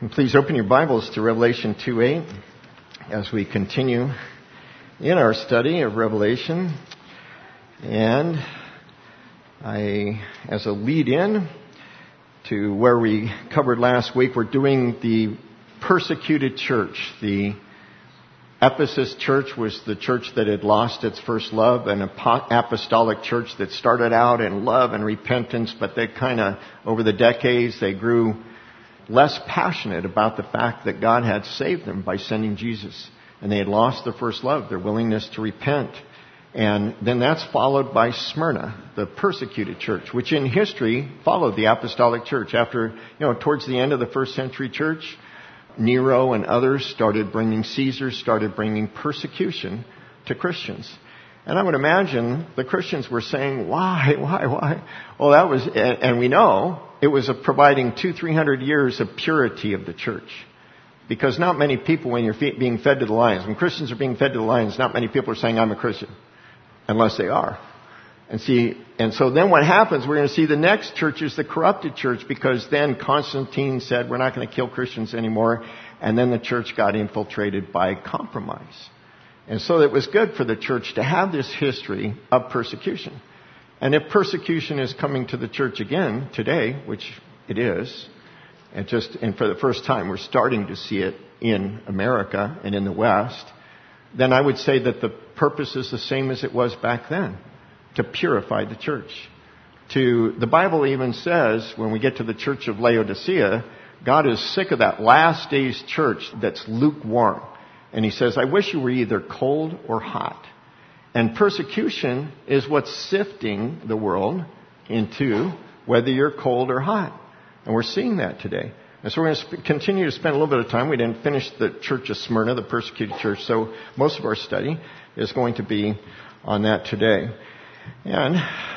And please open your Bibles to Revelation 2:8 as we continue in our study of Revelation. And as a lead-in to where we covered last week, we're doing the persecuted church. The Ephesus church was the church that had lost its first love, an apostolic church that started out in love and repentance, but they over the decades, they grew less passionate about the fact that God had saved them by sending Jesus. And they had lost their first love, their willingness to repent. And then that's followed by Smyrna, the persecuted church, which in history followed the apostolic church. After, towards the end of the first century church, Nero and others started bringing persecution to Christians. And I would imagine the Christians were saying, why? Well, and we know it was providing 200-300 years of purity of the church. Because not many people, when you're being fed to the lions, when Christians are being fed to the lions, not many people are saying, I'm a Christian. Unless they are. And so then what happens, we're going to see the next church is the corrupted church, because then Constantine said, we're not going to kill Christians anymore. And then the church got infiltrated by compromise. And so it was good for the church to have this history of persecution. And if persecution is coming to the church again today, which it is, and for the first time we're starting to see it in America and in the West, then I would say that the purpose is the same as it was back then, to purify the church. The Bible even says, when we get to the church of Laodicea, God is sick of that last days church that's lukewarm. And he says, I wish you were either cold or hot. And persecution is what's sifting the world into whether you're cold or hot. And we're seeing that today. And so we're going to continue to spend a little bit of time. We didn't finish the church of Smyrna, the persecuted church. So most of our study is going to be on that today. And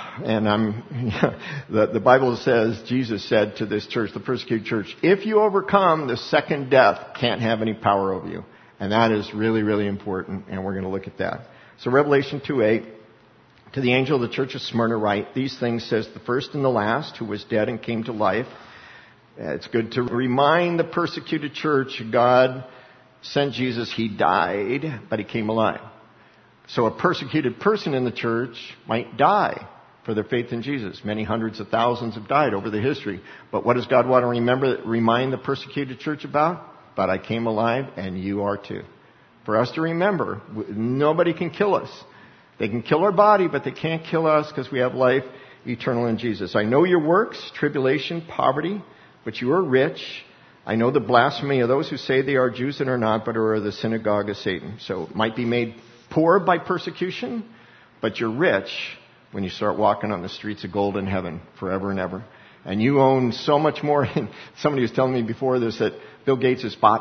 the Bible says, Jesus said to this church, the persecuted church, if you overcome, the second death can't have any power over you. And that is really, really important, and we're going to look at that. So Revelation 2:8, to the angel of the church of Smyrna write, these things says the first and the last, who was dead and came to life. It's good to remind the persecuted church, God sent Jesus, he died, but he came alive. So a persecuted person in the church might die for their faith in Jesus. Many hundreds of thousands have died over the history. But what does God want to remind the persecuted church about? But I came alive, and you are too. For us to remember, nobody can kill us. They can kill our body, but they can't kill us because we have life eternal in Jesus. I know your works, tribulation, poverty, but you are rich. I know the blasphemy of those who say they are Jews and are not, but are the synagogue of Satan. So it might be made poor by persecution, but you're rich when you start walking on the streets of gold in heaven forever and ever. And you own so much more. Somebody was telling me before this that Bill Gates has bought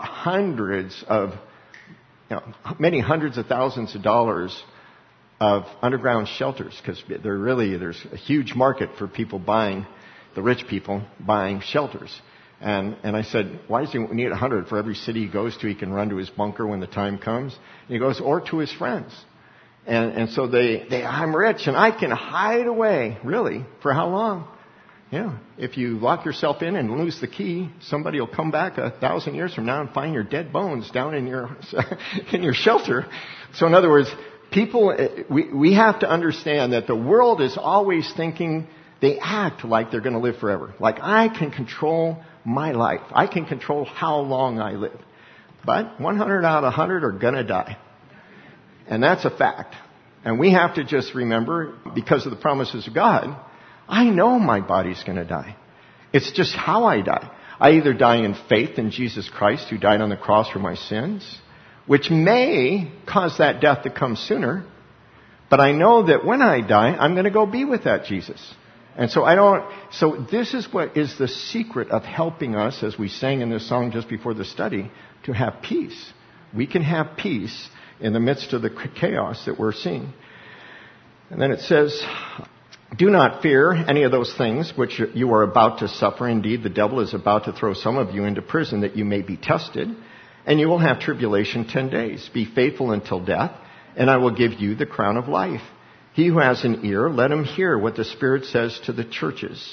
many hundreds of thousands of dollars of underground shelters, because there's a huge market for people the rich people buying shelters. And I said, why does he need 100 for every city he goes to? He can run to his bunker when the time comes. And he goes, or to his friends. And so I'm rich and I can hide away. Really? For how long? Yeah. If you lock yourself in and lose the key, somebody will come back 1,000 years from now and find your dead bones down in your shelter. So in other words, we have to understand that the world is always thinking, they act like they're going to live forever. Like, I can control my life. I can control how long I live. But 100 out of 100 are going to die. And that's a fact. And we have to just remember, because of the promises of God, I know my body's going to die. It's just how I die. I either die in faith in Jesus Christ, who died on the cross for my sins, which may cause that death to come sooner. But I know that when I die, I'm going to go be with that Jesus. And so this is what is the secret of helping us, as we sang in this song just before the study, to have peace. We can have peace in the midst of the chaos that we're seeing. And then it says, do not fear any of those things which you are about to suffer. Indeed, the devil is about to throw some of you into prison that you may be tested, and you will have tribulation 10 days. Be faithful until death, and I will give you the crown of life. He who has an ear, let him hear what the Spirit says to the churches.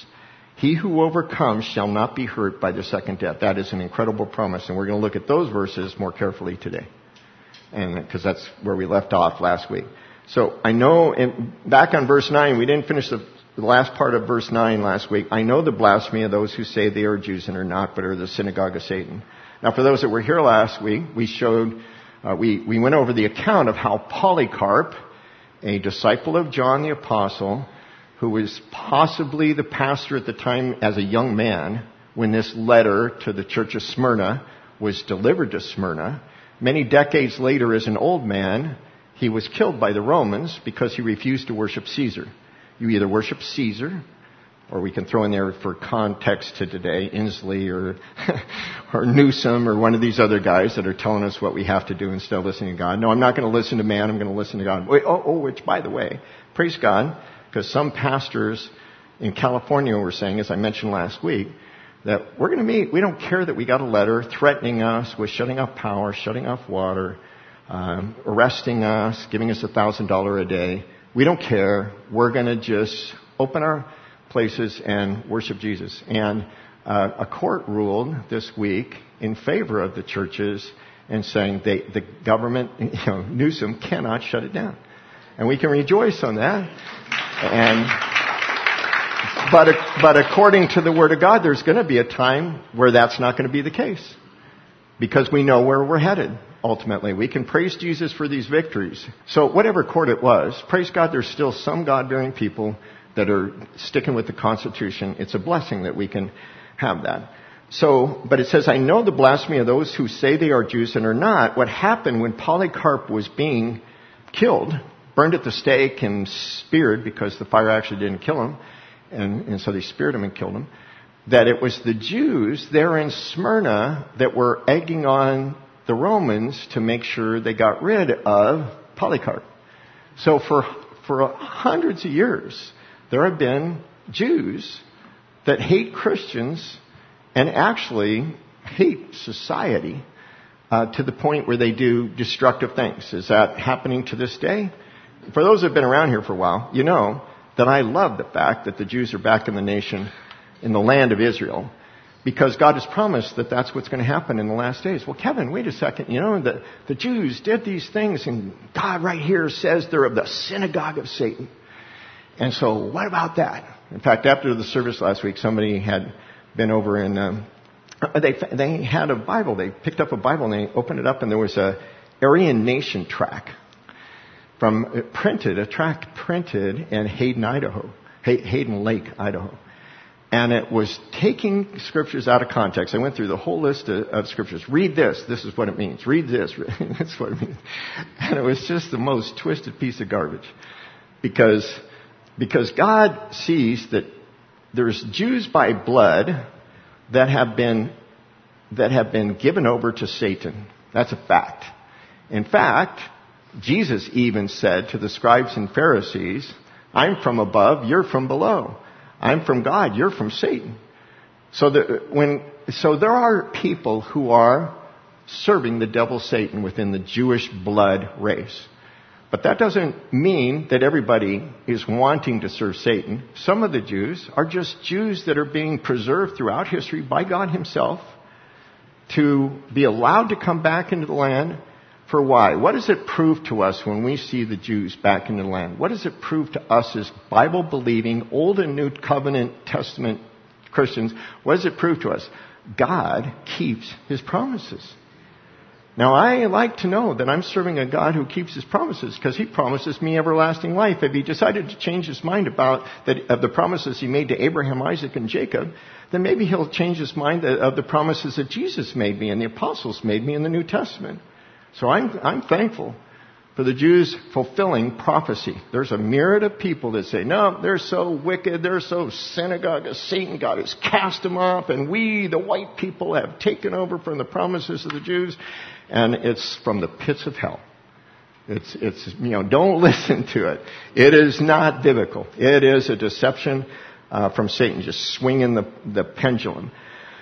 He who overcomes shall not be hurt by the second death. That is an incredible promise, and we're going to look at those verses more carefully today, and because that's where we left off last week. So I know, back on verse 9, we didn't finish the last part of verse 9 last week. I know the blasphemy of those who say they are Jews and are not, but are the synagogue of Satan. Now, for those that were here last week, we showed, we went over the account of how Polycarp, a disciple of John the Apostle, who was possibly the pastor at the time as a young man, when this letter to the church of Smyrna was delivered to Smyrna. Many decades later, as an old man, he was killed by the Romans because he refused to worship Caesar. You either worship Caesar, or we can throw in there for context to today, Inslee or Newsom or one of these other guys that are telling us what we have to do instead of listening to God. No, I'm not going to listen to man, I'm going to listen to God. Which, by the way, praise God, because some pastors in California were saying, as I mentioned last week, that we're going to meet. We don't care that we got a letter threatening us with shutting off power, shutting off water, arresting us, giving us $1,000 a day. We don't care. We're going to just open our places and worship Jesus. And a court ruled this week in favor of the churches and saying the government, Newsom, cannot shut it down. And we can rejoice on that. But according to the Word of God, there's going to be a time where that's not going to be the case. Because we know where we're headed, ultimately. We can praise Jesus for these victories. So whatever court it was, praise God, there's still some God-bearing people that are sticking with the Constitution. It's a blessing that we can have that. So, but it says, I know the blasphemy of those who say they are Jews and are not. What happened when Polycarp was being killed, burned at the stake and speared, because the fire actually didn't kill him, and so they speared him and killed him, that it was the Jews there in Smyrna that were egging on the Romans to make sure they got rid of Polycarp. So for hundreds of years, there have been Jews that hate Christians and actually hate society to the point where they do destructive things. Is that happening to this day? For those that have been around here for a while, you know that I love the fact that the Jews are back in the nation, in the land of Israel, because God has promised that that's what's going to happen in the last days. Well, Kevin, wait a second. The Jews did these things, and God right here says they're of the synagogue of Satan. And so what about that? In fact, after the service last week, somebody had been over and they had a Bible. They picked up a Bible and they opened it up, and there was a Aryan Nation tract printed in Hayden Lake, Idaho. And it was taking scriptures out of context. I went through the whole list of scriptures. Read this. This is what it means. Read this. This is what it means. And it was just the most twisted piece of garbage. Because God sees that there's Jews by blood that have been given over to Satan. That's a fact. In fact, Jesus even said to the scribes and Pharisees, I'm from above, you're from below. I'm from God, you're from Satan. So there are people who are serving the devil Satan within the Jewish blood race. But that doesn't mean that everybody is wanting to serve Satan. Some of the Jews are just Jews that are being preserved throughout history by God himself to be allowed to come back into the land. For why? What does it prove to us when we see the Jews back in the land? What does it prove to us as Bible-believing, Old and New Covenant Testament Christians? What does it prove to us? God keeps his promises. Now, I like to know that I'm serving a God who keeps his promises, because he promises me everlasting life. If he decided to change his mind of the promises he made to Abraham, Isaac, and Jacob, then maybe he'll change his mind of the promises that Jesus made me and the apostles made me in the New Testament. So I'm thankful for the Jews fulfilling prophecy. There's a myriad of people that say, no, they're so wicked, they're so synagogue of Satan, God has cast them off, and we, the white people, have taken over from the promises of the Jews, and it's from the pits of hell. It's don't listen to it. It is not biblical. It is a deception from Satan, just swinging the pendulum.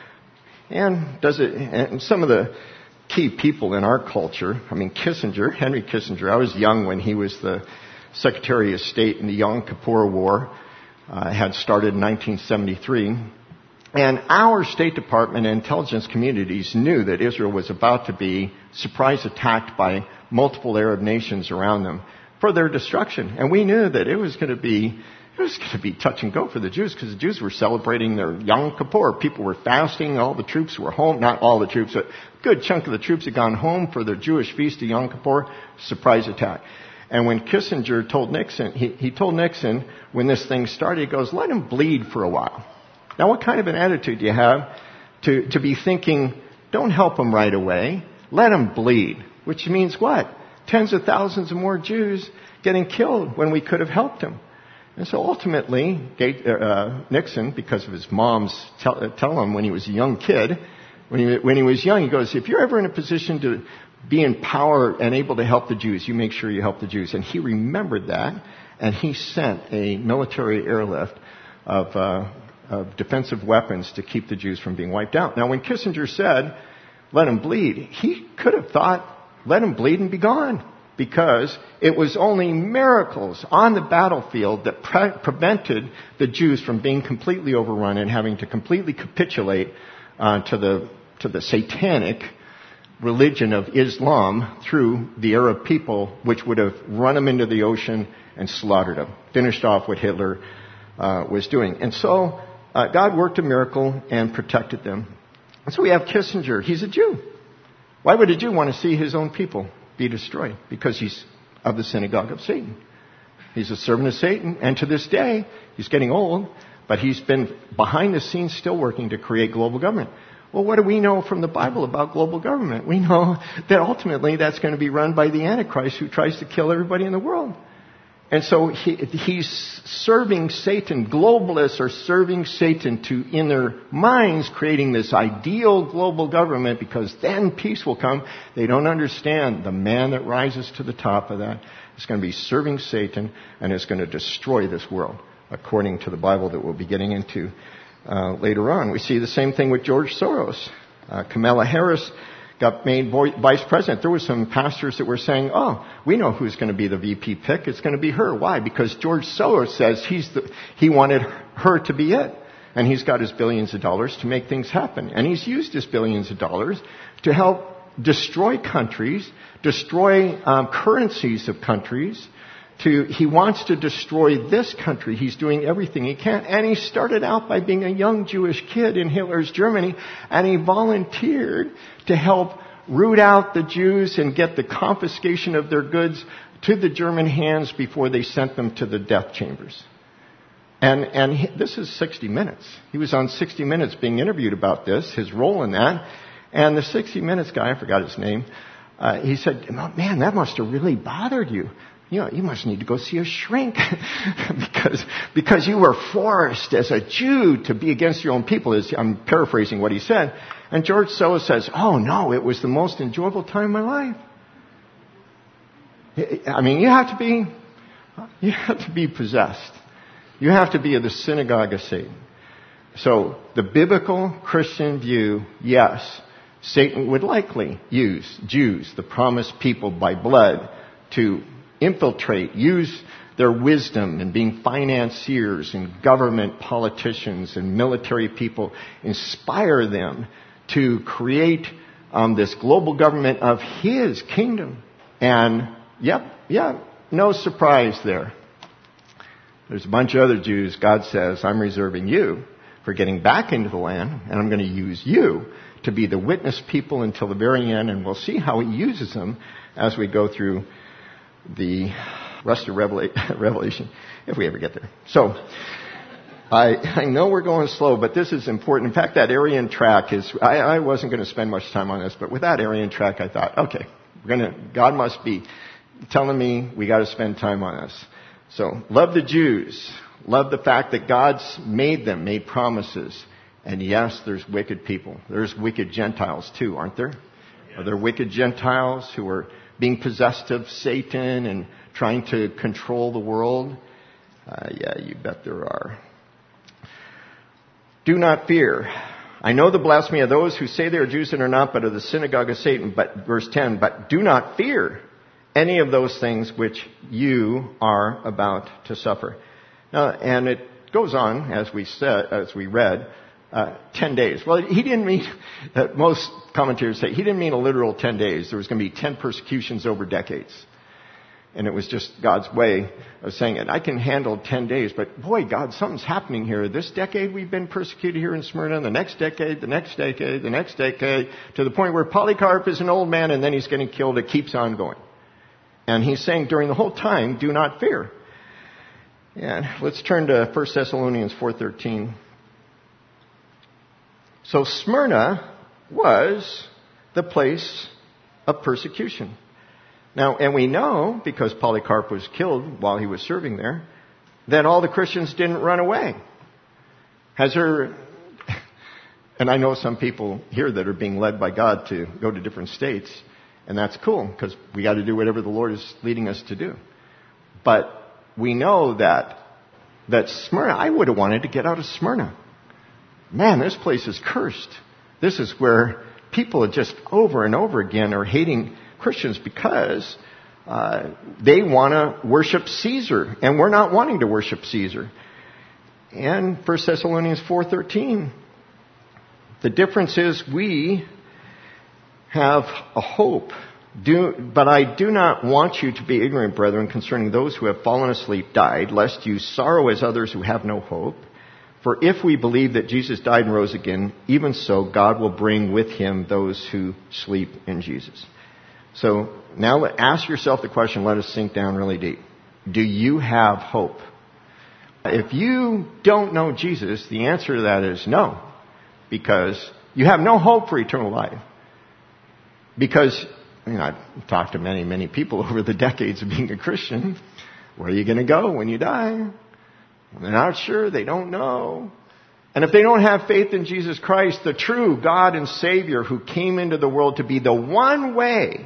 And some of the key people in our culture, Henry Kissinger, I was young when he was the Secretary of State in the Yom Kippur War. had started in 1973. And our State Department and intelligence communities knew that Israel was about to be surprise attacked by multiple Arab nations around them for their destruction. And we knew that it was going to be touch and go for the Jews, because the Jews were celebrating their Yom Kippur. People were fasting. All the troops were home. Not all the troops, but a good chunk of the troops had gone home for their Jewish feast of Yom Kippur. Surprise attack. And when Kissinger told Nixon, he told Nixon when this thing started, he goes, let him bleed for a while. Now, what kind of an attitude do you have to be thinking, don't help him right away, let him bleed? Which means what? Tens of thousands of more Jews getting killed when we could have helped him. And so ultimately, Nixon, because of his mom's tell him when he was a young kid, when he was young, he goes, if you're ever in a position to be in power and able to help the Jews, you make sure you help the Jews. And he remembered that, and he sent a military airlift of defensive weapons to keep the Jews from being wiped out. Now, when Kissinger said, let him bleed, he could have thought, let him bleed and be gone, because it was only miracles on the battlefield that prevented the Jews from being completely overrun and having to completely capitulate to the satanic religion of Islam through the Arab people, which would have run them into the ocean and slaughtered them, finished off what Hitler was doing. And so God worked a miracle and protected them. And so we have Kissinger. He's a Jew. Why would a Jew want to see his own people be destroyed? Because he's of the synagogue of Satan. He's a servant of Satan. And to this day, he's getting old, but he's been behind the scenes still working to create global government. Well, what do we know from the Bible about global government? We know that ultimately that's going to be run by the Antichrist, who tries to kill everybody in the world. And so he's serving Satan. Globalists are serving Satan in their minds, creating this ideal global government, because then peace will come. They don't understand the man that rises to the top of that is going to be serving Satan and is going to destroy this world, according to the Bible that we'll be getting into later on. We see the same thing with George Soros. Kamala Harris got made vice president. There were some pastors that were saying, oh, we know who's going to be the VP pick. It's going to be her. Why? Because George Soros says he wanted her to be it. And he's got his billions of dollars to make things happen. And he's used his billions of dollars to help destroy countries, destroy currencies of countries. He wants to destroy this country. He's doing everything he can. And he started out by being a young Jewish kid in Hitler's Germany, and he volunteered to help root out the Jews and get the confiscation of their goods to the German hands before they sent them to the death chambers. And this is 60 Minutes. He was on 60 Minutes being interviewed about this, his role in that. And the 60 Minutes guy, I forgot his name, he said, man, that must have really bothered you. You know, you must need to go see a shrink because you were forced as a Jew to be against your own people. I'm paraphrasing what he said. And George Soros says, oh no, it was the most enjoyable time of my life. I mean, you have to be possessed. You have to be of the synagogue of Satan. So the biblical Christian view, yes, Satan would likely use Jews, the promised people by blood, to infiltrate, use their wisdom in being financiers and government politicians and military people, inspire them to create this global government of his kingdom. And no surprise there. There's a bunch of other Jews. God says, I'm reserving you for getting back into the land, and I'm going to use you to be the witness people until the very end, and we'll see how he uses them as we go through the rest of Revelation, if we ever get there. So, I know we're going slow, but this is important. In fact, that Aryan track is, I wasn't going to spend much time on this, but with that Aryan track, I thought, okay, God must be telling me we got to spend time on this. So, love the Jews. Love the fact that God's made promises. And yes, there's wicked people. There's wicked Gentiles too, aren't there? Are there wicked Gentiles who are being possessed of Satan and trying to control the world? Yeah, you bet there are. Do not fear. I know the blasphemy of those who say they are Jews and are not, but of the synagogue of Satan. But verse 10, but do not fear any of those things which you are about to suffer. Now, and goes on, as we read, 10 days. Well, he didn't mean, most commentators say, he didn't mean a literal 10 days. There was going to be 10 persecutions over decades. And it was just God's way of saying it. I can handle 10 days, but boy, God, something's happening here. This decade we've been persecuted here in Smyrna, the next decade, the next decade, the next decade, to the point where Polycarp is an old man and then he's getting killed. It keeps on going. And he's saying during the whole time, do not fear. And let's turn to 1 Thessalonians 4:13. So Smyrna was the place of persecution. Now, and we know, because Polycarp was killed while he was serving there, that all the Christians didn't run away. And I know some people here that are being led by God to go to different states, and that's cool, because we got to do whatever the Lord is leading us to do. But we know that Smyrna, I would have wanted to get out of Smyrna. Man, this place is cursed. This is where people just over and over again are hating Christians because they want to worship Caesar, and we're not wanting to worship Caesar. And 1 Thessalonians 4:13, the difference is we have a hope. But I do not want you to be ignorant, brethren, concerning those who have fallen asleep, died, lest you sorrow as others who have no hope. For if we believe that Jesus died and rose again, even so God will bring with him those who sleep in Jesus. So now ask yourself the question, let us sink down really deep. Do you have hope? If you don't know Jesus, the answer to that is no. Because you have no hope for eternal life. Because, I've talked to many, many people over the decades of being a Christian. Where are you going to go when you die? They're not sure. They don't know. And if they don't have faith in Jesus Christ, the true God and Savior who came into the world to be the one way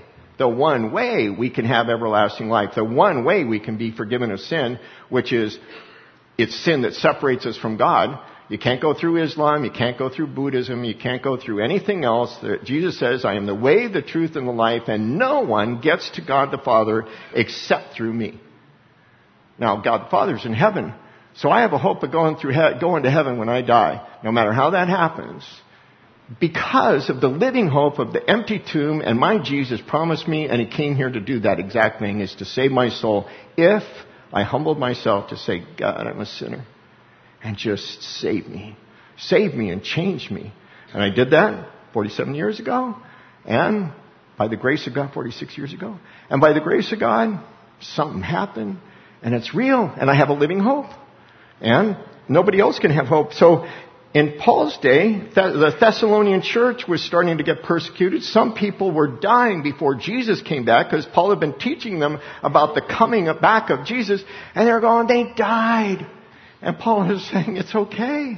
we can have everlasting life, the one way we can be forgiven of sin, which is it's sin that separates us from God. You can't go through Islam, you can't go through Buddhism, you can't go through anything else. Jesus says, I am the way, the truth, and the life, and no one gets to God the Father except through me. Now, God the Father's in heaven, so I have a hope of going to heaven when I die, no matter how that happens, because of the living hope of the empty tomb, and my Jesus promised me, and he came here to do that exact thing, is to save my soul, if I humbled myself to say, God, I'm a sinner, and just save me and change me. And I did that 47 years ago, and by the grace of God, 46 years ago, and by the grace of God, something happened, and it's real, and I have a living hope. And nobody else can have hope. So in Paul's day, the Thessalonian church was starting to get persecuted. Some people were dying before Jesus came back because Paul had been teaching them about the coming back of Jesus. And they're going, they died. And Paul is saying, it's okay.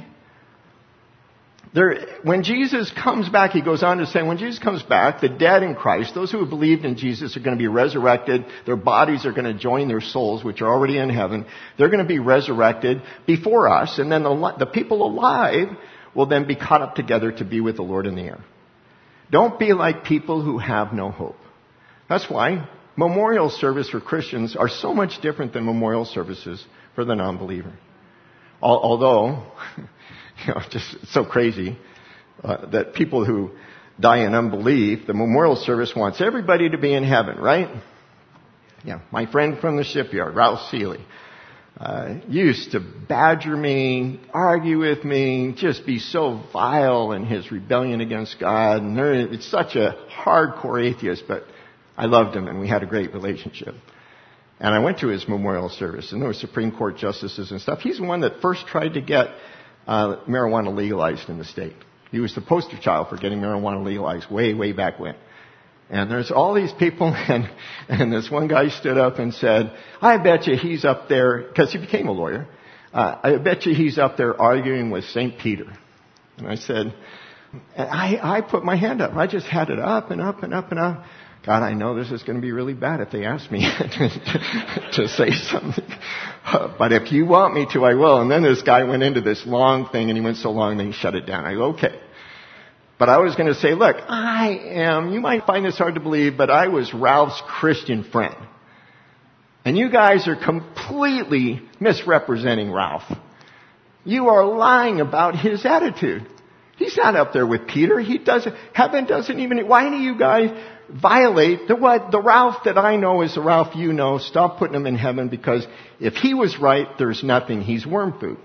When Jesus comes back, he goes on to say, when Jesus comes back, the dead in Christ, those who have believed in Jesus are going to be resurrected. Their bodies are going to join their souls, which are already in heaven. They're going to be resurrected before us. And then the people alive will then be caught up together to be with the Lord in the air. Don't be like people who have no hope. That's why memorial service for Christians are so much different than memorial services for the non-believer. Although, just so crazy that people who die in unbelief, the memorial service wants everybody to be in heaven, right? Yeah, my friend from the shipyard, Ralph Seeley, used to badger me, argue with me, just be so vile in his rebellion against God. And it's such a hardcore atheist, but I loved him and we had a great relationship. And I went to his memorial service, and there were Supreme Court justices and stuff. He's the one that first tried to get marijuana legalized in the state. He was the poster child for getting marijuana legalized way back when. And there's all these people, and this one guy stood up and said, I bet you he's up there, because he became a lawyer, I bet you he's up there arguing with St. Peter. And I said, I put my hand up. I just had it up and up and up and up. God, I know this is going to be really bad if they ask me to say something. But if you want me to, I will. And then this guy went into this long thing, and he went so long, then he shut it down. I go, okay. But I was going to say, look, you might find this hard to believe, but I was Ralph's Christian friend. And you guys are completely misrepresenting Ralph. You are lying about his attitude. He's not up there with Peter. Heaven doesn't even, why do you guys violate the Ralph that I know is the Ralph you know? Stop putting him in heaven, because if he was right, there's nothing. He's worm food.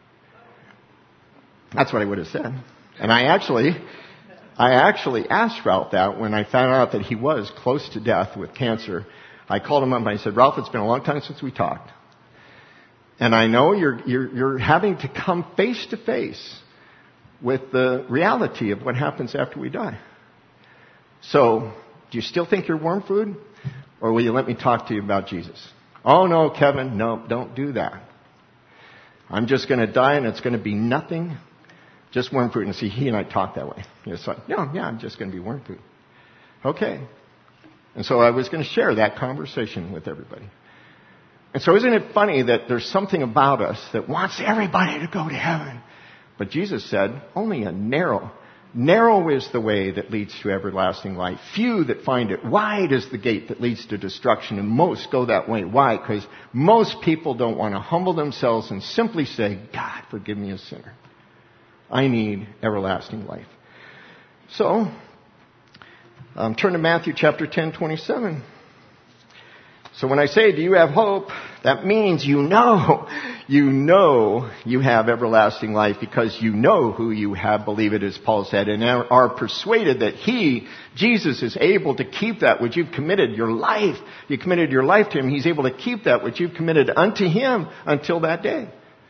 That's what I would have said. And I actually asked Ralph that when I found out that he was close to death with cancer. I called him up and I said, Ralph, it's been a long time since we talked. And I know you're having to come face to face with the reality of what happens after we die. So, do you still think you're worm food? Or will you let me talk to you about Jesus? Oh no, Kevin, no, don't do that. I'm just going to die and it's going to be nothing, just worm food. And see, he and I talk that way. It's like, yeah, I'm just going to be worm food. Okay. And so I was going to share that conversation with everybody. And so isn't it funny that there's something about us that wants everybody to go to heaven? But Jesus said, only a narrow is the way that leads to everlasting life. Few that find it. Wide is the gate that leads to destruction, and most go that way. Why? Because most people don't want to humble themselves and simply say, God, forgive me a sinner. I need everlasting life. So, turn to Matthew chapter 10, 27. So when I say, do you have hope? That means you know you have everlasting life, because you know who you have, believe it, as Paul said, and are persuaded that Jesus, is able to keep that which you've committed your life. You committed your life to him. He's able to keep that which you've committed unto him until that day.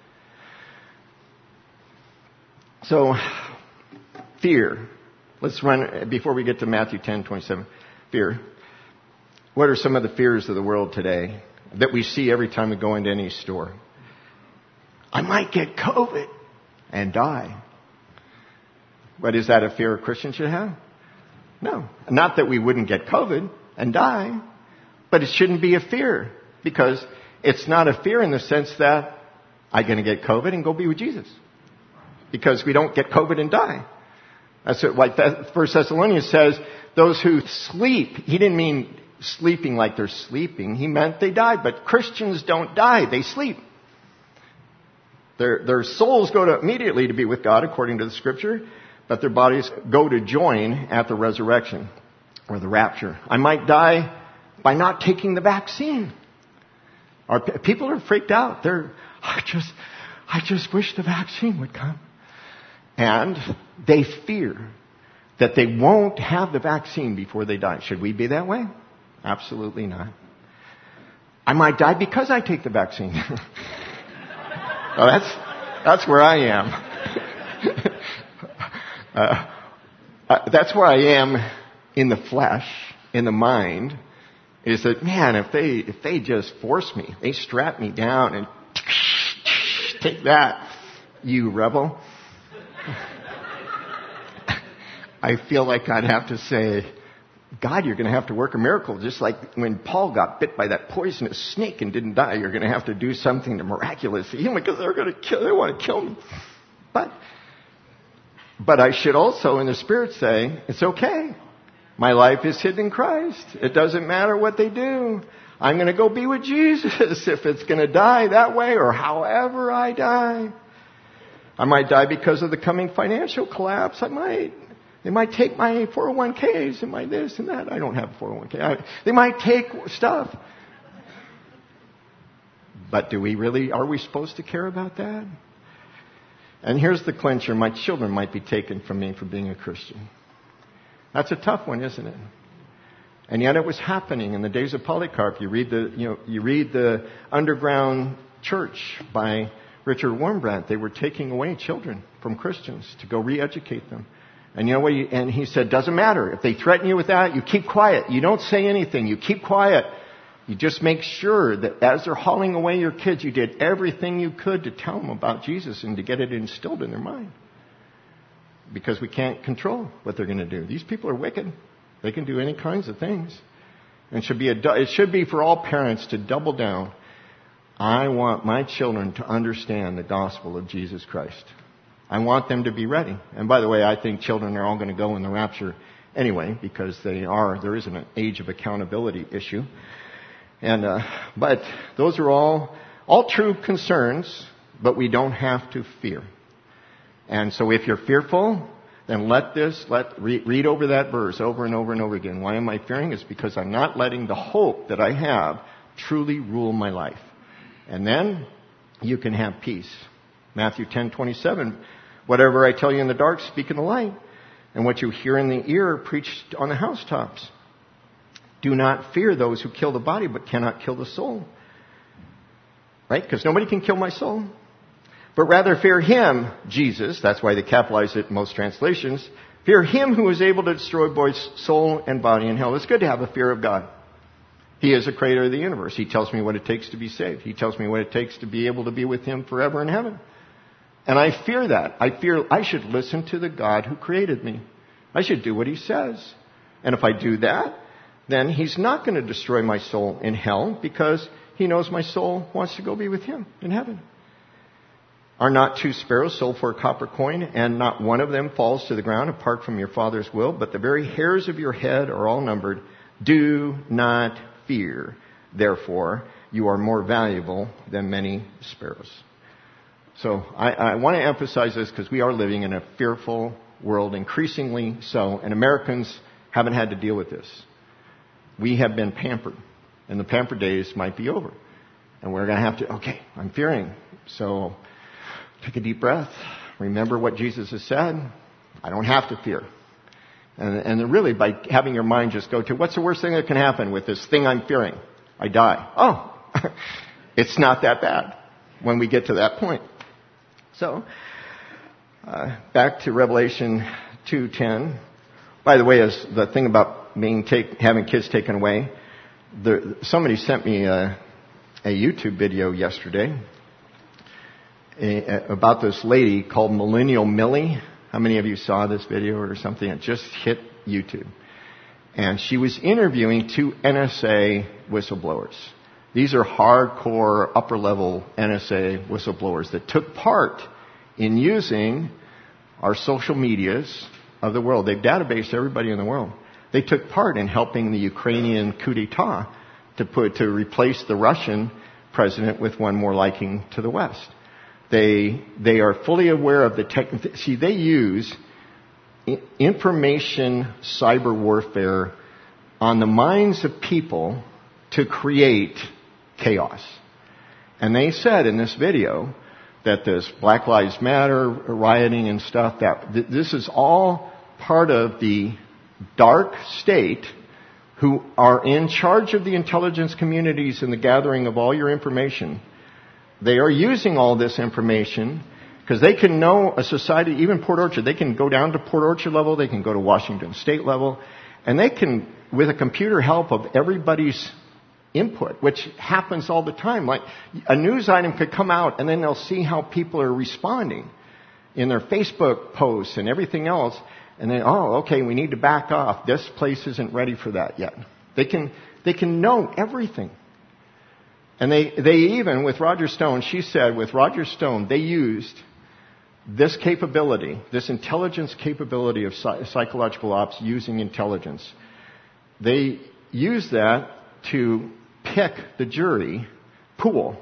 So, fear. Let's run, before we get to Matthew 10, 27. Fear. What are some of the fears of the world today that we see every time we go into any store? I might get COVID and die. But is that a fear a Christian should have? No. Not that we wouldn't get COVID and die, but it shouldn't be a fear, because it's not a fear in the sense that I'm going to get COVID and go be with Jesus, because we don't get COVID and die. That's what, like 1 Thessalonians says, those who sleep, he didn't mean sleeping like they're sleeping. He meant they died. But Christians don't die. They sleep. Their souls go immediately to be with God, according to the Scripture, but their bodies go to join at the resurrection or the rapture. I might die by not taking the vaccine. People are freaked out. I just wish the vaccine would come. And they fear that they won't have the vaccine before they die. Should we be that way? Absolutely not. I might die because I take the vaccine. Well, that's where I am. That's where I am in the flesh, in the mind, is that, man, if they just force me, they strap me down and take that, you rebel. I feel like I'd have to say, God, you're going to have to work a miracle. Just like when Paul got bit by that poisonous snake and didn't die, you're going to have to do something to miraculously heal me, because they want to kill me. But I should also in the Spirit say, it's okay. My life is hidden in Christ. It doesn't matter what they do. I'm going to go be with Jesus if it's going to die that way or however I die. I might die because of the coming financial collapse. They might take my 401ks and my this and that. I don't have a 401k. They might take stuff. But are we supposed to care about that? And here's the clincher. My children might be taken from me for being a Christian. That's a tough one, isn't it? And yet it was happening in the days of Polycarp. You read the Underground Church by Richard Wurmbrand. They were taking away children from Christians to go re-educate them. And you know what? And he said, doesn't matter. If they threaten you with that, you keep quiet. You don't say anything. You keep quiet. You just make sure that as they're hauling away your kids, you did everything you could to tell them about Jesus and to get it instilled in their mind. Because we can't control what they're going to do. These people are wicked. They can do any kinds of things. And it should be for all parents to double down. I want my children to understand the gospel of Jesus Christ. I want them to be ready. And by the way, I think children are all going to go in the rapture anyway, because there is an age of accountability issue. And, but those are all true concerns, but we don't have to fear. And so if you're fearful, then read over that verse over and over and over again. Why am I fearing? It's because I'm not letting the hope that I have truly rule my life. And then you can have peace. Matthew 10:27, whatever I tell you in the dark, speak in the light. And what you hear in the ear, preach on the housetops. Do not fear those who kill the body, but cannot kill the soul. Right? Because nobody can kill my soul. But rather fear him, Jesus, that's why they capitalize it in most translations, fear him who is able to destroy both soul and body in hell. It's good to have a fear of God. He is the creator of the universe. He tells me what it takes to be saved. He tells me what it takes to be able to be with him forever in heaven. And I fear that. I fear I should listen to the God who created me. I should do what he says. And if I do that, then he's not going to destroy my soul in hell because he knows my soul wants to go be with him in heaven. Are not 2 sparrows sold for a copper coin, and not one of them falls to the ground apart from your Father's will? But the very hairs of your head are all numbered. Do not fear. Therefore, you are more valuable than many sparrows. So I want to emphasize this because we are living in a fearful world, increasingly so, and Americans haven't had to deal with this. We have been pampered, and the pampered days might be over. And we're going to have to, okay, I'm fearing. So take a deep breath. Remember what Jesus has said. I don't have to fear. And really, by having your mind just go to, what's the worst thing that can happen with this thing I'm fearing? I die. Oh, it's not that bad when we get to that point. So, back to Revelation 2:10. By the way, as the thing about having kids taken away, somebody sent me a YouTube video yesterday about this lady called Millennial Millie. How many of you saw this video or something? It just hit YouTube. And she was interviewing 2 NSA whistleblowers. These are hardcore, upper-level NSA whistleblowers that took part in using our social medias of the world. They've databased everybody in the world. They took part in helping the Ukrainian coup d'etat to replace the Russian president with one more liking to the West. They are fully aware of the they use information cyber warfare on the minds of people to create chaos. And they said in this video that this Black Lives Matter rioting and stuff, that this is all part of the dark state who are in charge of the intelligence communities and the gathering of all your information. They are using all this information because they can know a society, even Port Orchard. They can go down to Port Orchard level. They can go to Washington State level. And they can, with a computer help of everybody's input, which happens all the time. Like a news item could come out and then they'll see how people are responding in their Facebook posts and everything else. And then, okay, we need to back off. This place isn't ready for that yet. They can know everything. And they even, with Roger Stone, she said, with Roger Stone, they used this capability, this intelligence capability of psychological ops using intelligence. They used that to pick the jury pool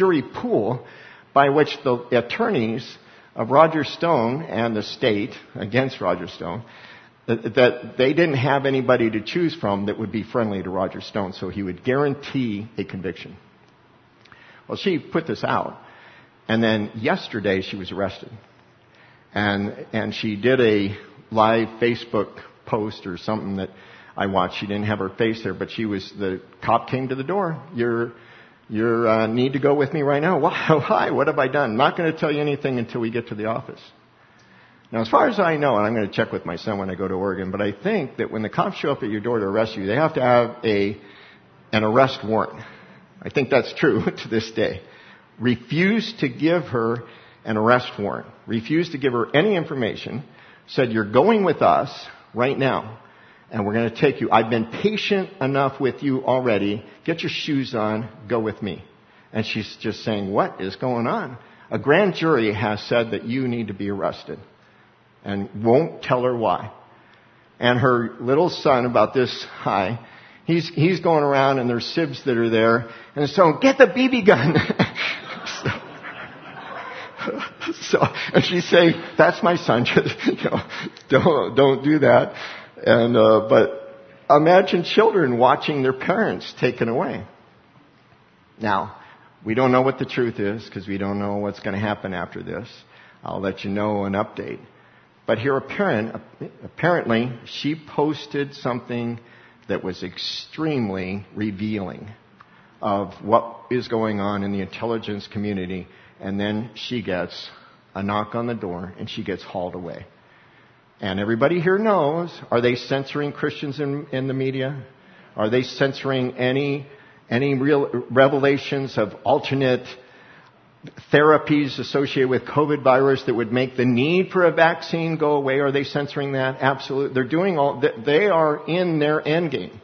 by which the attorneys of Roger Stone and the state against Roger Stone, that they didn't have anybody to choose from that would be friendly to Roger Stone, so he would guarantee a conviction. Well, she put this out, and then yesterday she was arrested. And she did a live Facebook post or something that I watched. She didn't have her face there, but the cop came to the door. You need to go with me right now. Why? What have I done? I'm not going to tell you anything until we get to the office. Now, as far as I know, and I'm going to check with my son when I go to Oregon, but I think that when the cops show up at your door to arrest you, they have to have an arrest warrant. I think that's true to this day. Refused to give her an arrest warrant. Refused to give her any information. Said, you're going with us right now, and we're going to take you. I've been patient enough with you already. Get your shoes on. Go with me. And she's just saying, what is going on? A grand jury has said that you need to be arrested and won't tell her why. And her little son, about this high, he's going around, and there's sibs that are there. And so, get the BB gun. So, and she's saying, that's my son. Don't do that. And, but imagine children watching their parents taken away. Now, we don't know what the truth is because we don't know what's going to happen after this. I'll let you know an update. But here apparently, she posted something that was extremely revealing of what is going on in the intelligence community, and then she gets a knock on the door and she gets hauled away. And everybody here knows, are they censoring Christians in the media? Are they censoring any real revelations of alternate therapies associated with COVID virus that would make the need for a vaccine go away? Are they censoring that? Absolutely. They're doing they are in their end game.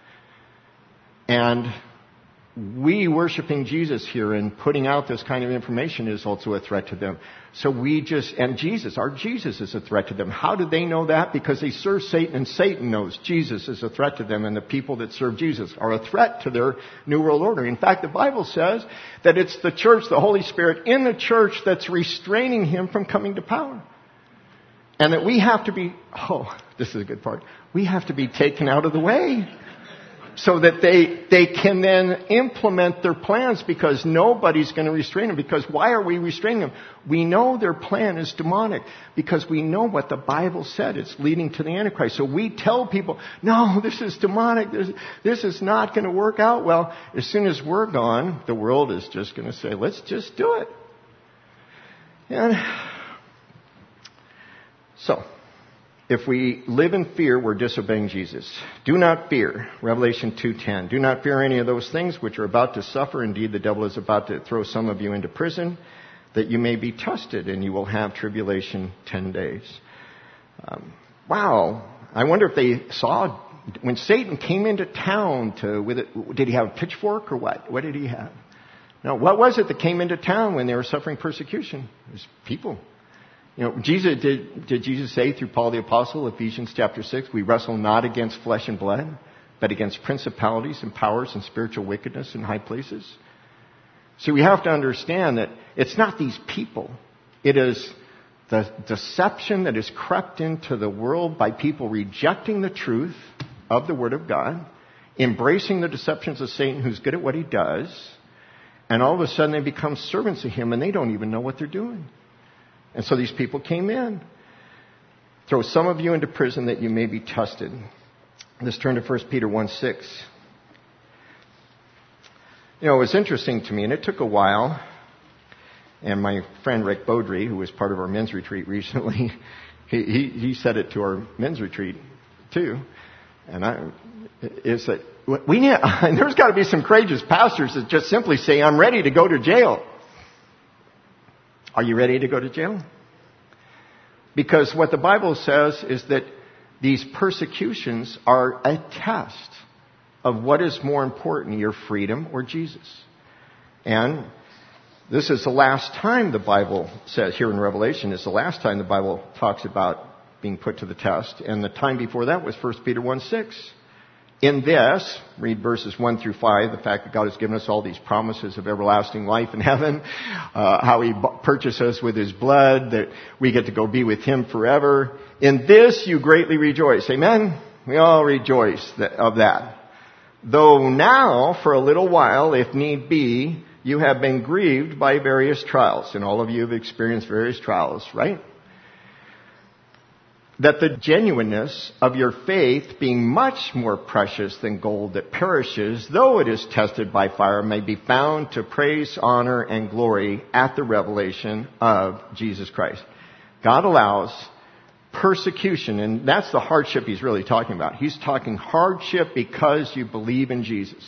And we worshiping Jesus here and putting out this kind of information is also a threat to them. So our Jesus is a threat to them. How do they know that? Because they serve Satan, and Satan knows Jesus is a threat to them, and the people that serve Jesus are a threat to their New World Order. In fact, the Bible says that it's the church, the Holy Spirit in the church, that's restraining him from coming to power. And that we have to be, this is a good part, we have to be taken out of the way, so that they can then implement their plans, because nobody's going to restrain them. Because why are we restraining them? We know their plan is demonic because we know what the Bible said. It's leading to the Antichrist. So we tell people, no, this is demonic. This is not going to work out well. As soon as we're gone, the world is just going to say, let's just do it. And so, if we live in fear, we're disobeying Jesus. Do not fear. Revelation 2:10. Do not fear any of those things which are about to suffer. Indeed, the devil is about to throw some of you into prison, that you may be tested, and you will have tribulation 10 days. Wow. I wonder if they saw when Satan came into town did he have a pitchfork or what? What did he have? No, what was it that came into town when they were suffering persecution? It was people. Did Jesus say through Paul the Apostle, Ephesians chapter 6, we wrestle not against flesh and blood, but against principalities and powers and spiritual wickedness in high places? See, we have to understand that it's not these people. It is the deception that has crept into the world by people rejecting the truth of the Word of God, embracing the deceptions of Satan, who's good at what he does, and all of a sudden they become servants of him and they don't even know what they're doing. And so these people came in. Throw some of you into prison that you may be tested. Let's turn to 1 Peter 1:6. It was interesting to me, and it took a while. And my friend Rick Beaudry, who was part of our men's retreat recently, he said it to our men's retreat too. And there's got to be some courageous pastors that just simply say, I'm ready to go to jail. Are you ready to go to jail? Because what the Bible says is that these persecutions are a test of what is more important, your freedom or Jesus. And this is the last time the Bible says, here in Revelation, is the last time the Bible talks about being put to the test. And the time before that was 1 Peter 1:6. In this, read verses 1 through 5, the fact that God has given us all these promises of everlasting life in heaven, how He purchased us with His blood, that we get to go be with Him forever. In this you greatly rejoice. Amen? We all rejoice of that. Though now, for a little while, if need be, you have been grieved by various trials. And all of you have experienced various trials, right? That the genuineness of your faith, being much more precious than gold that perishes, though it is tested by fire, may be found to praise, honor, and glory at the revelation of Jesus Christ. God allows persecution, and that's the hardship He's really talking about. He's talking hardship because you believe in Jesus.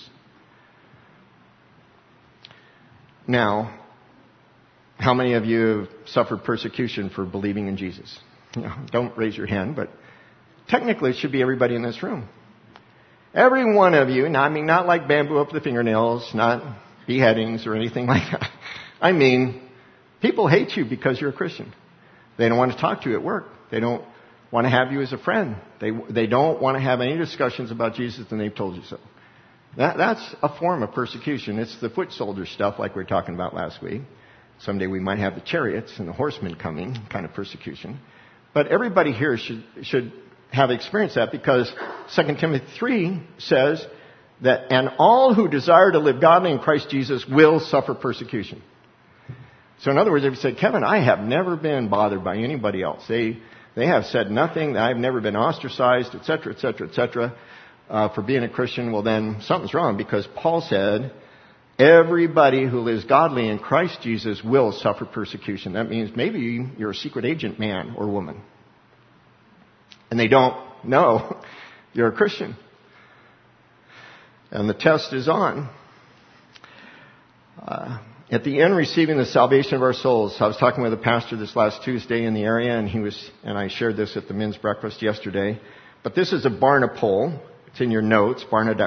Now, how many of you have suffered persecution for believing in Jesus? Don't raise your hand, but technically it should be everybody in this room. Every one of you, not like bamboo up the fingernails, not beheadings or anything like that. I mean, people hate you because you're a Christian. They don't want to talk to you at work. They don't want to have you as a friend. They don't want to have any discussions about Jesus, and they've told you so. That's a form of persecution. It's the foot soldier stuff like we were talking about last week. Someday we might have the chariots and the horsemen coming, kind of persecution. But everybody here should have experienced that, because 2 Timothy 3 says that, and all who desire to live godly in Christ Jesus will suffer persecution. So in other words, if you say, Kevin, I have never been bothered by anybody else. They have said nothing. I've never been ostracized, etc., etc., etc., for being a Christian. Well, then something's wrong, because Paul said, everybody who lives godly in Christ Jesus will suffer persecution. That means maybe you're a secret agent man or woman, and they don't know you're a Christian. And the test is on. At the end, receiving the salvation of our souls. I was talking with a pastor this last Tuesday in the area, and I shared this at the men's breakfast yesterday. But this is a Barna poll. It's in your notes,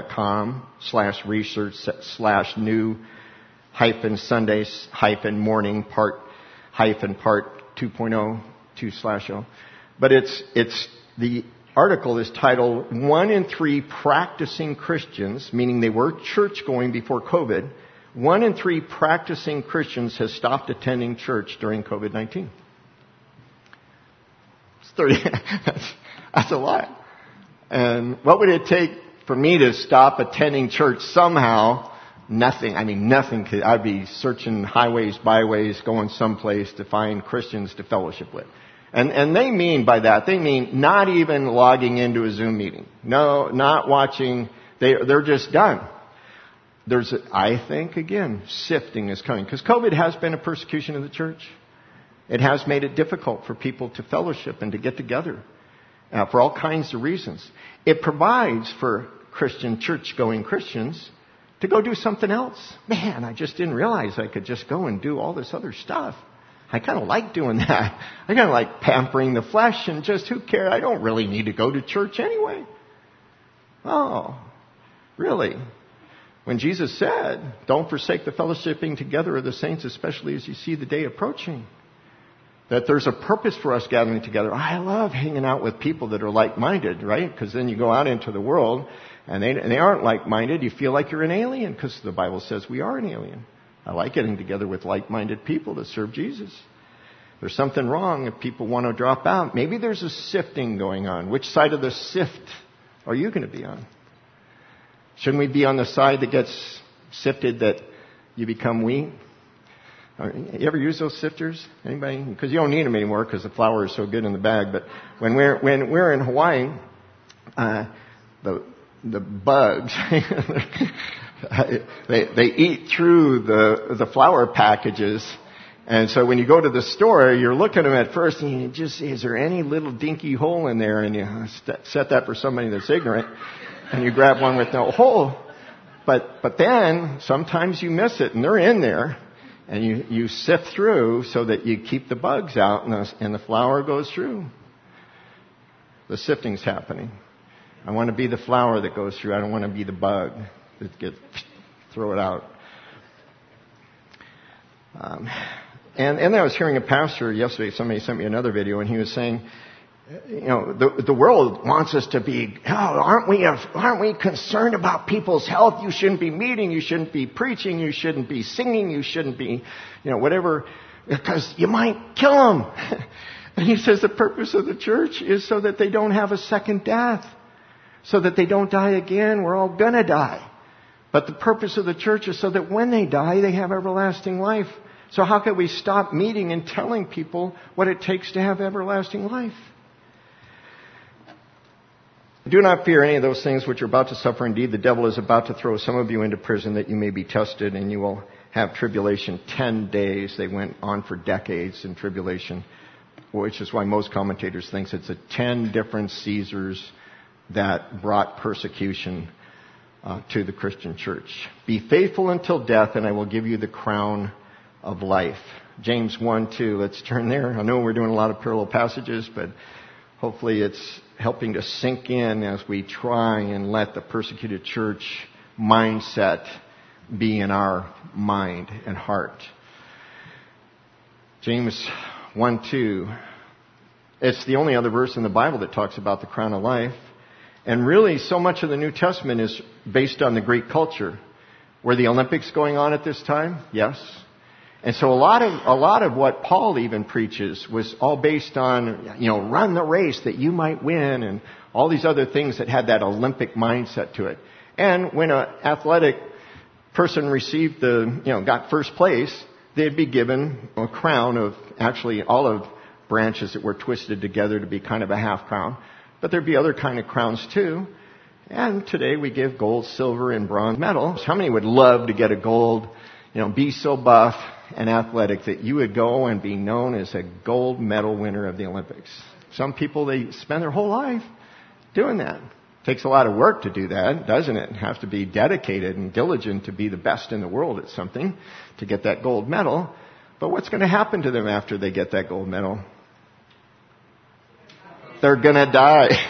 barna.com/research/new-Sundays-morning-part 2.0. But the article is titled, 1 in 3 practicing Christians, meaning they were church going before COVID, 1 in 3 practicing Christians has stopped attending church during COVID-19. It's 30. That's a lot. And what would it take for me to stop attending church somehow? Nothing. I mean, nothing. I'd be searching highways, byways, going someplace to find Christians to fellowship with. And they mean by that, they mean not even logging into a Zoom meeting. No, not watching. They're just done. I think, again, sifting is coming. Because COVID has been a persecution of the church. It has made it difficult for people to fellowship and to get together for all kinds of reasons. It provides for Christian, church-going Christians to go do something else. Man, I just didn't realize I could just go and do all this other stuff. I kind of like doing that. I kind of like pampering the flesh and just, who cares? I don't really need to go to church anyway. Oh, really? When Jesus said, don't forsake the fellowshipping together of the saints, especially as you see the day approaching. That there's a purpose for us gathering together. I love hanging out with people that are like-minded, right? Because then you go out into the world and they aren't like-minded. You feel like you're an alien, because the Bible says we are an alien. I like getting together with like-minded people that serve Jesus. There's something wrong if people want to drop out. Maybe there's a sifting going on. Which side of the sift are you going to be on? Shouldn't we be on the side that gets sifted, that you become wheat? You ever use those sifters? Anybody? Because you don't need them anymore because the flour is so good in the bag. But when we're in Hawaii, the bugs they eat through the flour packages, and so when you go to the store, you're looking at them at first, and you just, is there any little dinky hole in there? And you set that for somebody that's ignorant, and you grab one with no hole. But then sometimes you miss it, and they're in there. And you sift through so that you keep the bugs out, and the flour goes through. The sifting's happening. I want to be the flour that goes through. I don't want to be the bug that throw it out. And I was hearing a pastor yesterday. Somebody sent me another video, and he was saying, you know, the world wants us to be, aren't we concerned about people's health? You shouldn't be meeting, you shouldn't be preaching, you shouldn't be singing, you shouldn't be, whatever, because you might kill them. And he says the purpose of the church is so that they don't have a second death, so that they don't die again. We're all gonna die. But the purpose of the church is so that when they die, they have everlasting life. So how can we stop meeting and telling people what it takes to have everlasting life? Do not fear any of those things which you're about to suffer. Indeed, the devil is about to throw some of you into prison that you may be tested, and you will have tribulation 10 days. They went on for decades in tribulation, which is why most commentators think it's 10 different Caesars that brought persecution to the Christian church. Be faithful until death, and I will give you the crown of life. James 1:2. Let's turn there. I know we're doing a lot of parallel passages, but hopefully it's helping to sink in as we try and let the persecuted church mindset be in our mind and heart. James 1:2. It's the only other verse in the Bible that talks about the crown of life. And really, so much of the New Testament is based on the Greek culture. Were the Olympics going on at this time? Yes. And so a lot of what Paul even preaches was all based on, run the race that you might win and all these other things that had that Olympic mindset to it. And when an athletic person received got first place, they'd be given a crown of actually olive branches that were twisted together to be kind of a half crown. But there'd be other kind of crowns too. And today we give gold, silver, and bronze medals. How many would love to get a gold, be so buff and athletic that you would go and be known as a gold medal winner of the Olympics? Some people, they spend their whole life doing that. Takes a lot of work to do that, doesn't it? Have to be dedicated and diligent to be the best in the world at something to get that gold medal. But what's going to happen to them after they get that gold medal? They're going to die.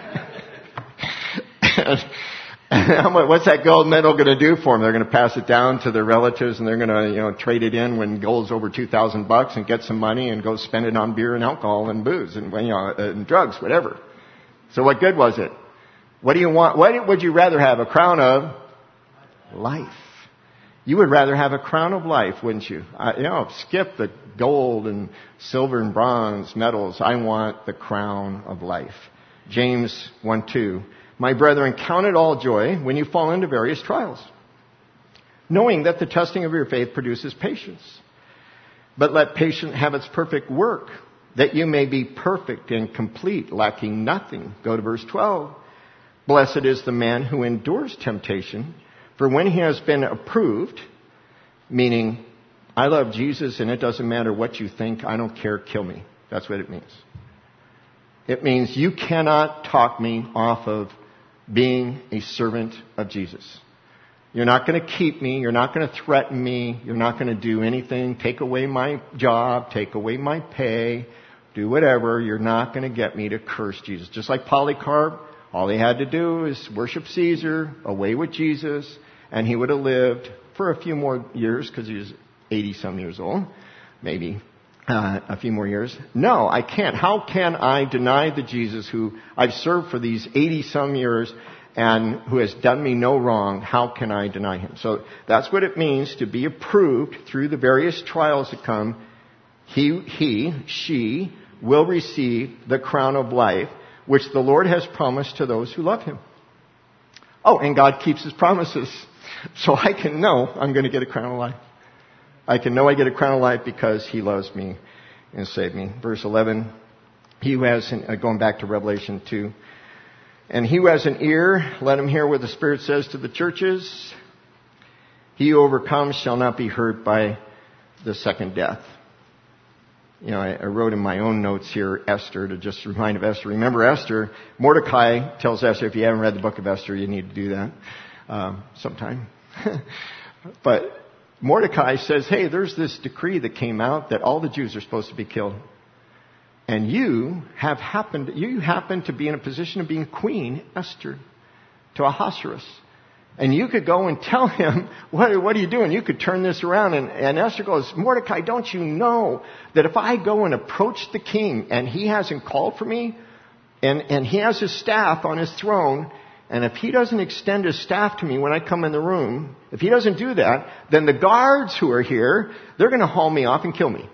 What's that gold medal going to do for them? They're going to pass it down to their relatives, and they're going to, trade it in when gold's over $2,000 and get some money and go spend it on beer and alcohol and booze and, and drugs, whatever. So what good was it? What do you want? What would you rather have? A crown of life. You would rather have a crown of life, wouldn't you? Skip the gold and silver and bronze medals. I want the crown of life. James 1:2. My brethren, count it all joy when you fall into various trials, knowing that the testing of your faith produces patience. But let patience have its perfect work, that you may be perfect and complete, lacking nothing. Go to verse 12. Blessed is the man who endures temptation, for when he has been approved, meaning, I love Jesus and it doesn't matter what you think, I don't care, kill me. That's what it means. It means you cannot talk me off of being a servant of Jesus. You're not going to keep me. You're not going to threaten me. You're not going to do anything. Take away my job. Take away my pay. Do whatever. You're not going to get me to curse Jesus. Just like Polycarp, all he had to do is worship Caesar, away with Jesus, and he would have lived for a few more years because he was 80-some years old, maybe a few more years. No, I can't. How can I deny the Jesus who I've served for these 80-some years and who has done me no wrong? How can I deny him? So that's what it means to be approved through the various trials that come. She will receive the crown of life, which the Lord has promised to those who love him. Oh, and God keeps his promises. So I can know I'm going to get a crown of life. I can know I get a crown of life because he loves me and saved me. Verse 11, he who has, going back to Revelation 2, and he who has an ear, let him hear what the Spirit says to the churches. He who overcomes shall not be hurt by the second death. I wrote in my own notes here, Esther, to just remind of Esther. Remember Esther, Mordecai tells Esther, if you haven't read the book of Esther, you need to do that sometime. But Mordecai says, hey, there's this decree that came out that all the Jews are supposed to be killed. And you happen to be in a position of being Queen Esther to Ahasuerus. And you could go and tell him, what are you doing? You could turn this around. And Esther goes, Mordecai, don't you know that if I go and approach the king and he hasn't called for me and he has his staff on his throne, and if he doesn't extend his staff to me when I come in the room, if he doesn't do that, then the guards who are here, they're going to haul me off and kill me.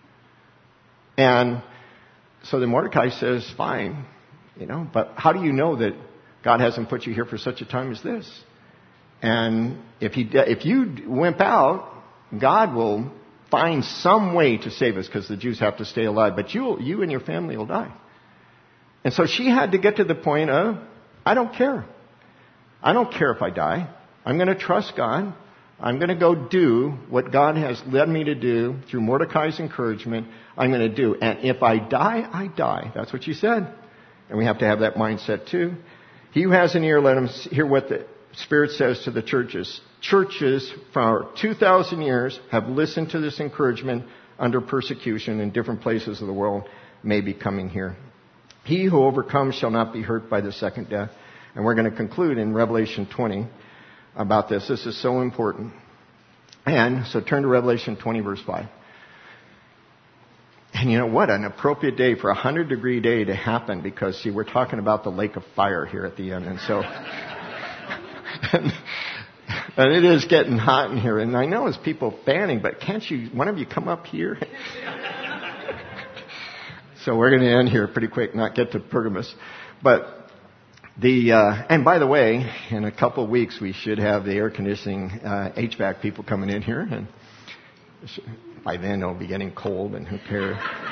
And so then Mordecai says, fine, but how do you know that God hasn't put you here for such a time as this? And if you wimp out, God will find some way to save us because the Jews have to stay alive. But you and your family will die. And so she had to get to the point of, I don't care. I don't care if I die. I'm going to trust God. I'm going to go do what God has led me to do through Mordecai's encouragement. I'm going to do. And if I die, I die. That's what she said. And we have to have that mindset too. He who has an ear, let him hear what the Spirit says to the churches. Churches for 2,000 years have listened to this encouragement under persecution in different places of the world, may be coming here. He who overcomes shall not be hurt by the second death. And we're going to conclude in Revelation 20 about this. This is so important. And so turn to Revelation 20, verse 5. And you know what? An appropriate day for a 100-degree day to happen because, see, we're talking about the lake of fire here at the end. And so... And it is getting hot in here. And I know it's people fanning, but can't you, one of you come up here? So we're going to end here pretty quick, not get to Pergamos. But and by the way, in a couple of weeks we should have the air conditioning HVAC people coming in here. And by then it'll be getting cold and who cares.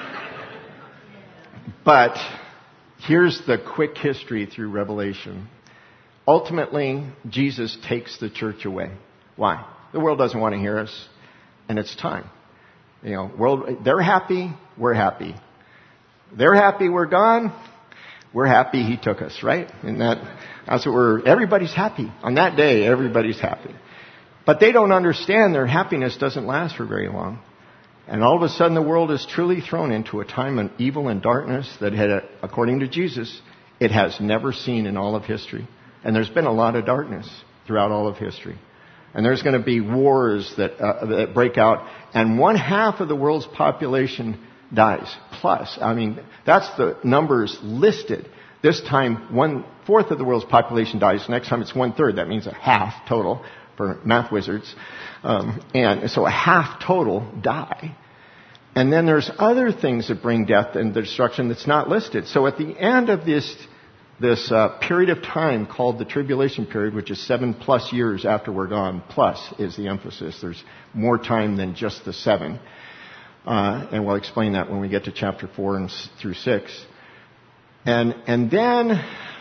But here's the quick history through Revelation. Ultimately, Jesus takes the church away. Why? The world doesn't want to hear us, and it's time. They're happy, we're happy. They're happy, we're gone. We're happy he took us, right? And that's what everybody's happy. On that day, everybody's happy. But they don't understand their happiness doesn't last for very long. And all of a sudden, the world is truly thrown into a time of evil and darkness that had, according to Jesus, it has never seen in all of history. And there's been a lot of darkness throughout all of history. And there's going to be wars that break out. And 1/2 of the world's population dies. Plus, that's the numbers listed. This time, 1/4 of the world's population dies. Next time, it's 1/3. That means a half total for math wizards. And so a half total die. And then there's other things that bring death and destruction that's not listed. So at the end of this period of time called the tribulation period, which is 7+ years after we're gone, plus is the emphasis. There's more time than just the 7. And we'll explain that when we get to chapter 4 through 6. And then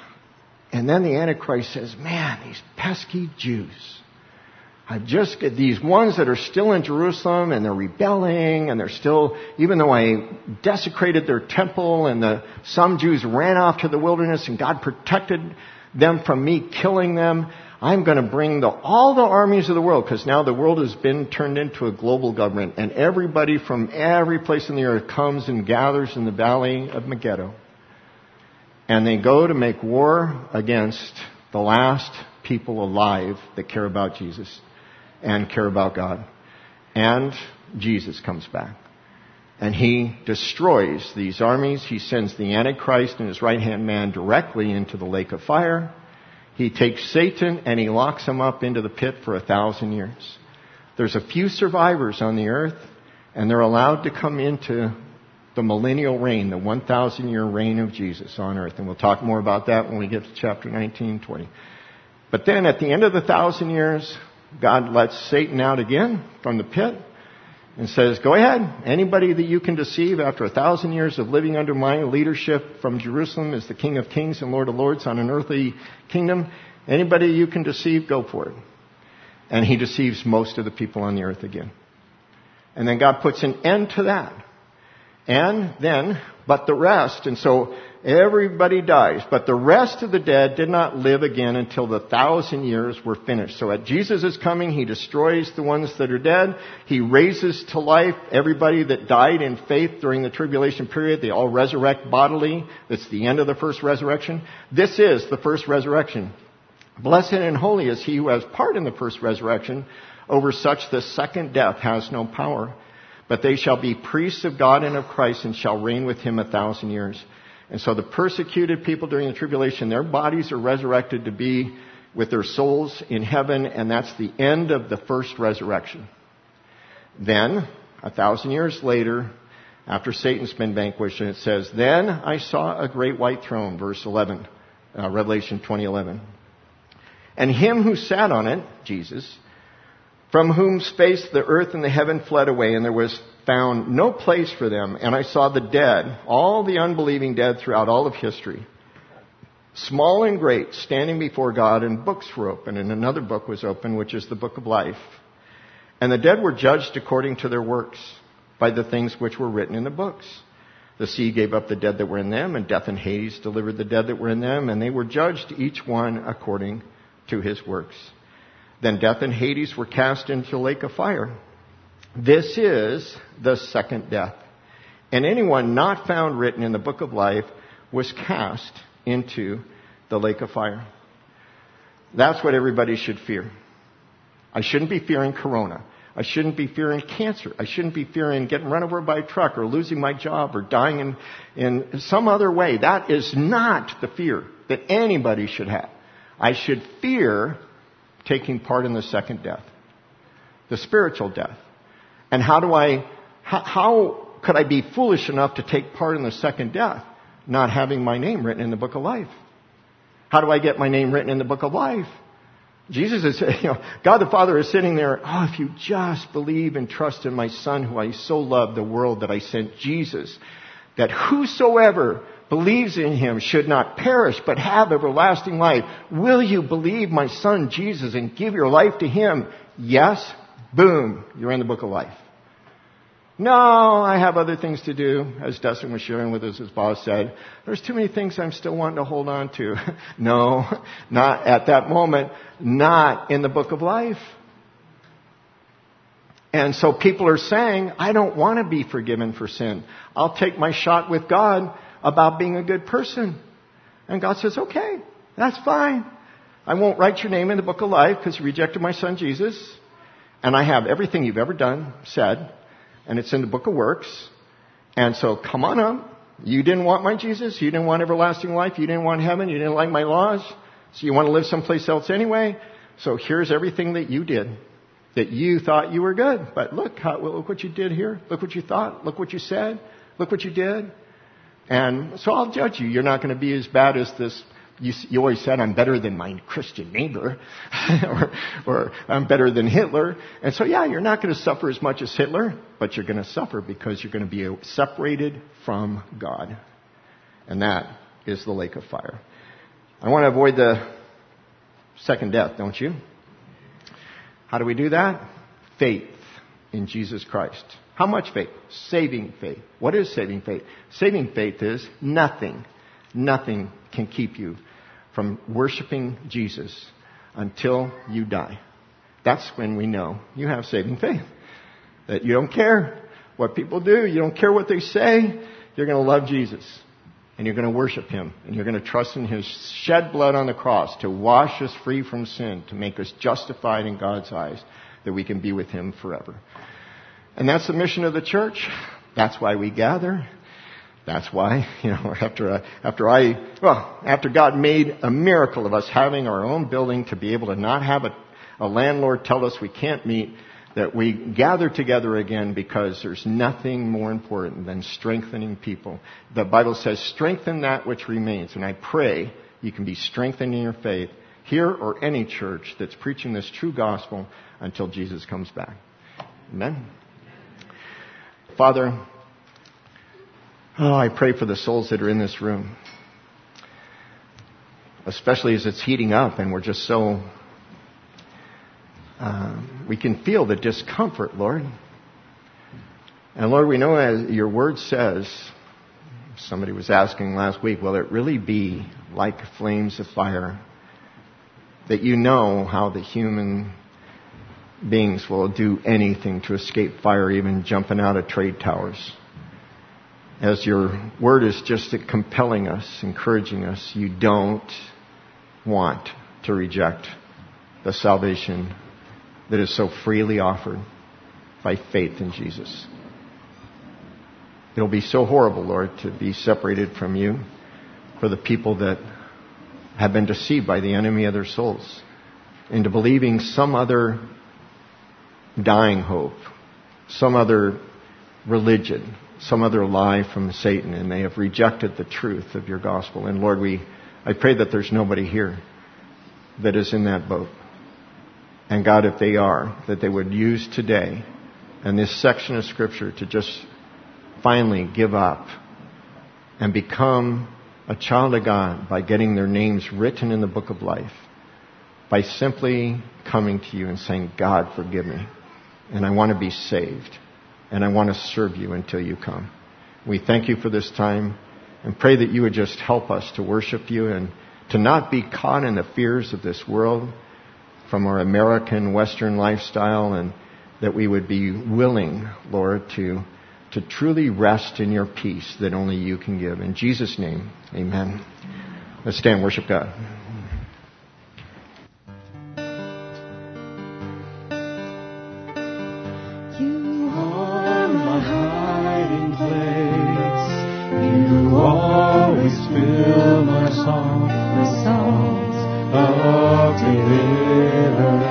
the Antichrist says, man, these pesky Jews. I've just got these ones that are still in Jerusalem and they're rebelling and they're still, even though I desecrated their temple and some Jews ran off to the wilderness and God protected them from me killing them, I'm going to bring all the armies of the world, because now the world has been turned into a global government and everybody from every place in the earth comes and gathers in the valley of Megiddo. And they go to make war against the last people alive that care about Jesus and care about God. And Jesus comes back. And he destroys these armies. He sends the Antichrist and his right-hand man directly into the lake of fire. He takes Satan and he locks him up into the pit for 1,000 years. There's a few survivors on the earth, and they're allowed to come into the millennial reign, the 1,000-year reign of Jesus on earth. And we'll talk more about that when we get to chapter 19, 20. But then at the end of the 1,000 years, God lets Satan out again from the pit and says, go ahead. Anybody that you can deceive after 1,000 years of living under my leadership from Jerusalem as the King of Kings and Lord of Lords on an earthly kingdom, anybody you can deceive, go for it. And he deceives most of the people on the earth again. And then God puts an end to that. And then, but the rest, and so everybody dies, but the rest of the dead did not live again until the 1,000 years were finished. So at Jesus' coming, he destroys the ones that are dead. He raises to life everybody that died in faith during the tribulation period. They all resurrect bodily. That's the end of the first resurrection. This is the first resurrection. Blessed and holy is he who has part in the first resurrection. Over such the second death has no power. But they shall be priests of God and of Christ and shall reign with him 1,000 years. And so the persecuted people during the tribulation, their bodies are resurrected to be with their souls in heaven, and that's the end of the first resurrection. Then, 1,000 years later, after Satan's been vanquished, and it says, then I saw a great white throne, verse 11, Revelation 20:11. And him who sat on it, Jesus, from whom space the earth and the heaven fled away, and there was found no place for them. And I saw the dead, all the unbelieving dead throughout all of history, small and great, standing before God, and books were open. And another book was open, which is the book of life. And the dead were judged according to their works, by the things which were written in the books. The sea gave up the dead that were in them, and death and Hades delivered the dead that were in them, and they were judged each one according to his works. Then death and Hades were cast into the lake of fire. This is the second death. And anyone not found written in the book of life was cast into the lake of fire. That's what everybody should fear. I shouldn't be fearing corona. I shouldn't be fearing cancer. I shouldn't be fearing getting run over by a truck or losing my job or dying in some other way. That is not the fear that anybody should have. I should fear taking part in the second death, the spiritual death. And how could I be foolish enough to take part in the second death, not having my name written in the book of life? How do I get my name written in the book of life? Jesus is, God the Father is sitting there. Oh, if you just believe and trust in my Son, who I so love the world that I sent, Jesus, that whosoever believes in him should not perish but have everlasting life. Will you believe my Son Jesus and give your life to him? Yes. Boom. You're in the book of life. No, I have other things to do, as Dustin was sharing with us, as Bob said. There's too many things I'm still wanting to hold on to. No, not at that moment, not in the book of life. And so people are saying, I don't want to be forgiven for sin. I'll take my shot with God about being a good person. And God says, okay, that's fine. I won't write your name in the book of life because you rejected my Son Jesus. And I have everything you've ever done, said. And it's in the book of works. And so come on up. You didn't want my Jesus. You didn't want everlasting life. You didn't want heaven. You didn't like my laws. So you want to live someplace else anyway. So here's everything that you did, that you thought you were good. But look what you did here. Look what you thought. Look what you said. Look what you did. And so I'll judge you. You're not going to be as bad as this. You always said, I'm better than my Christian neighbor, or I'm better than Hitler. And so, yeah, you're not going to suffer as much as Hitler, but you're going to suffer because you're going to be separated from God. And that is the lake of fire. I want to avoid the second death, don't you? How do we do that? Faith in Jesus Christ. How much faith? Saving faith. What is saving faith? Saving faith is nothing can keep you from worshiping Jesus until you die. That's when we know you have saving faith. That you don't care what people do. You don't care what they say. You're going to love Jesus. And you're going to worship him. And you're going to trust in his shed blood on the cross to wash us free from sin, to make us justified in God's eyes, that we can be with him forever. And that's the mission of the church. That's why we gather. That's why, after God made a miracle of us having our own building to be able to not have a landlord tell us we can't meet, that we gather together again because there's nothing more important than strengthening people. The Bible says, strengthen that which remains. And I pray you can be strengthened in your faith here or any church that's preaching this true gospel until Jesus comes back. Amen. Father, I pray for the souls that are in this room, especially as it's heating up and we're just so, we can feel the discomfort, Lord. And Lord, we know as your word says, somebody was asking last week, will it really be like flames of fire? That you know how the human beings will do anything to escape fire, even jumping out of trade towers. As your word is just compelling us, encouraging us, you don't want to reject the salvation that is so freely offered by faith in Jesus. It'll be so horrible, Lord, to be separated from you for the people that have been deceived by the enemy of their souls into believing some other dying hope, some other religion, some other lie from Satan, and they have rejected the truth of your gospel. And Lord, I pray that there's nobody here that is in that boat. And God, if they are, that they would use today and this section of Scripture to just finally give up and become a child of God by getting their names written in the book of life, by simply coming to you and saying, God, forgive me, and I want to be saved. And I want to serve you until you come. We thank you for this time and pray that you would just help us to worship you and to not be caught in the fears of this world from our American Western lifestyle, and that we would be willing, Lord, to truly rest in your peace that only you can give. In Jesus' name, amen. Let's stand and worship God. Fill my song with songs of deliverance.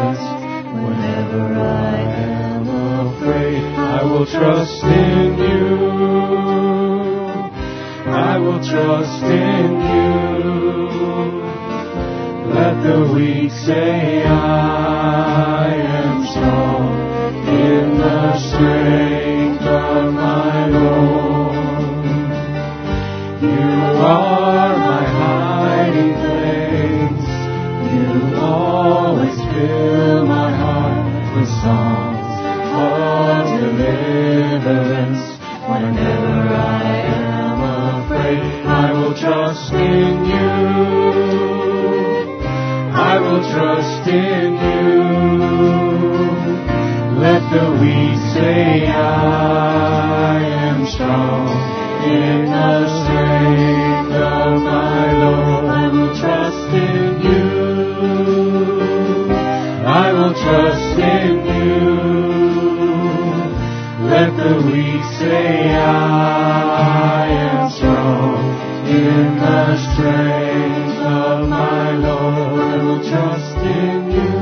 trust in you. Let the weak say, I am strong in the strength of my Lord. I will trust in you. I will trust in you. Let the weak say, I am strong in the strength of my Lord. I will trust in you.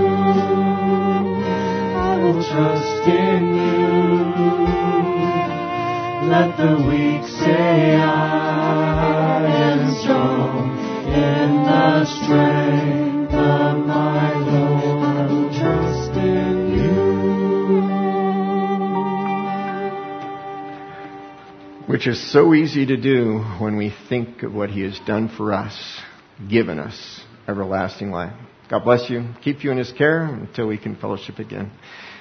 I will trust in you. Let the weak say, I am strong in the strength of my Lord. I will trust in you. Which is so easy to do when we think of what He has done for us, given us everlasting life. God bless you. Keep you in His care until we can fellowship again.